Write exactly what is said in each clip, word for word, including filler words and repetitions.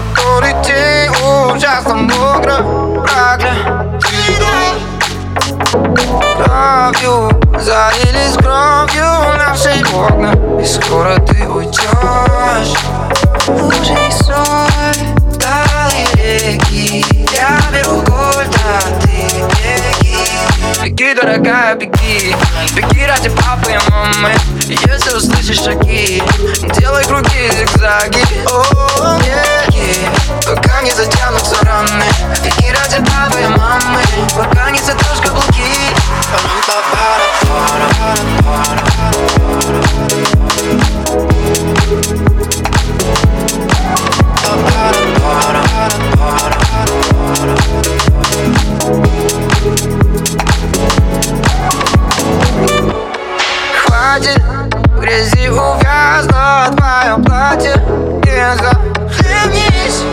который день ужасно мокро прокля. Кровью залились кровью наши окна, и скоро ты уйдешь. Лужи и соль, талые реки, я беру кольт, а ты беги. Беги, дорогая, беги, беги ради папы и мамы. Если услышишь шаги, делай круги, зигзаги. О, беги, пока не затянутся раны. Беги ради папы и мамы, пока не затрешь каблуки. Хватит, в грязи увязло твое платье. Не захлебнись.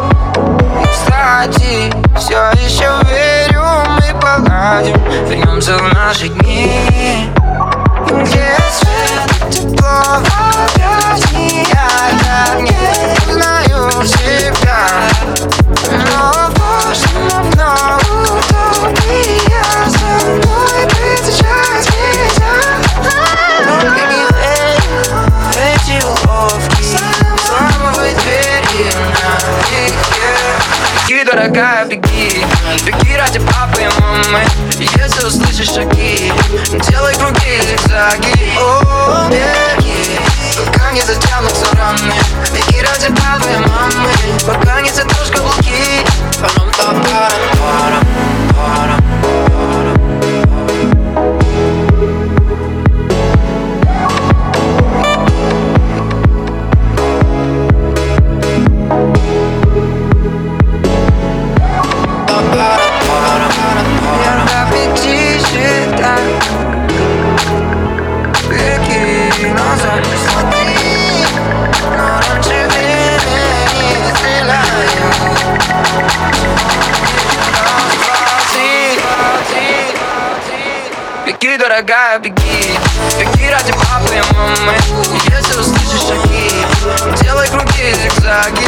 Кстати, все еще верю, мы поладим. Вернемся в наши дни, где свет, тепло, опять не я не узнаю себя. Но в прошлом вновь утопия, со мной быть сейчас нельзя. Только не верь в эти уловки, взламывай двери на веке. Беги, дорогая, беги, беги ради папы и мамы. Если услышишь шаги, делай круги, зигзаги. О, беги, пока не затянутся раны. Беги ради папы и мамы, пока не затрешь каблуки. Беги, дорогая, беги, беги ради папы и мамы. Если услышишь шаги, делай круги, зигзаги.